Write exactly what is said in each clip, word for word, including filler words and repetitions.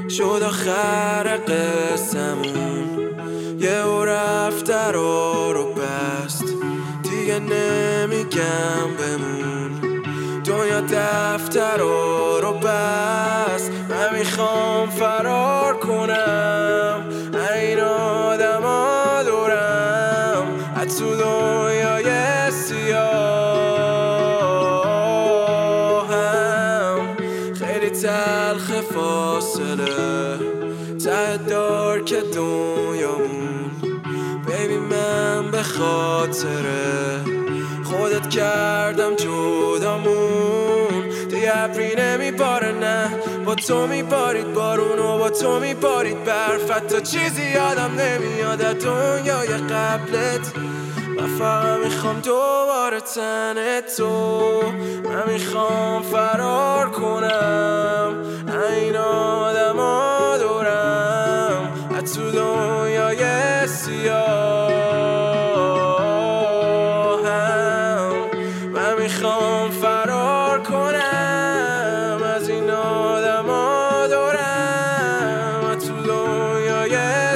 شد آخر قسمون، یه او رفت درا رو بست، دیگه نمیگم بمون. دنیا دفتر رو بست، من میخوام فرار کنم این آدم ها دورم، از تو دنیای سیاهم. خیلی تلخ فاصله ته دار که دنیامون، بیبی من به خاطر خودت کردم جدامون. دیگه ابری نمیباره نه، با تو میبارید بارون و با تو میبارید برف، حتی چیزی یادم نمیاد از دنیای قبلت. من فقط میخوام دوباره تن تو، من میخوام فرار کنم این آدم ها دورم، از تو دنیای سیاهم. من میخوام فرار کنم از این آدم ها دورم، از تو دنیای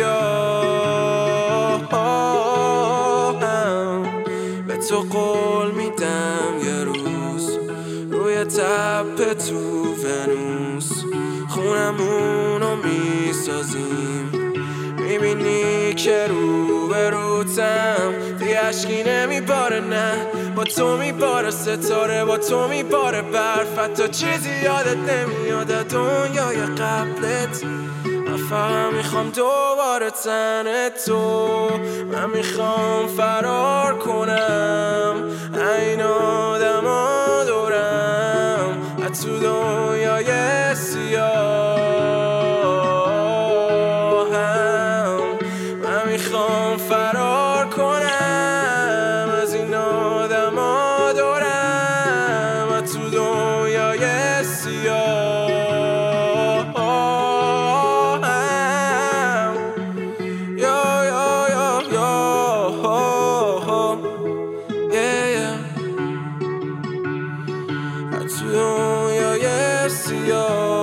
سیاهم. به تو قول میدم یه روز روی تپه تو ونوس خونمونو میسازیم، میبینی که رو به روتم دیگه عشقی نمیباره نه، با تو میباره ستاره، با تو میباره برف، حتی چیزی یادت نمیاد از دنیای قبلت. من فقط میخوام دوباره تن تو، من میخوام فرار کنم این آدم ها دورم، از تو دنیای سیاهم. من میخوام فرار کنم از این آدم ها دورم، از تو دنیای سیاهم. یا یا یا یا yeah, yeah. از تو دنیای سیاه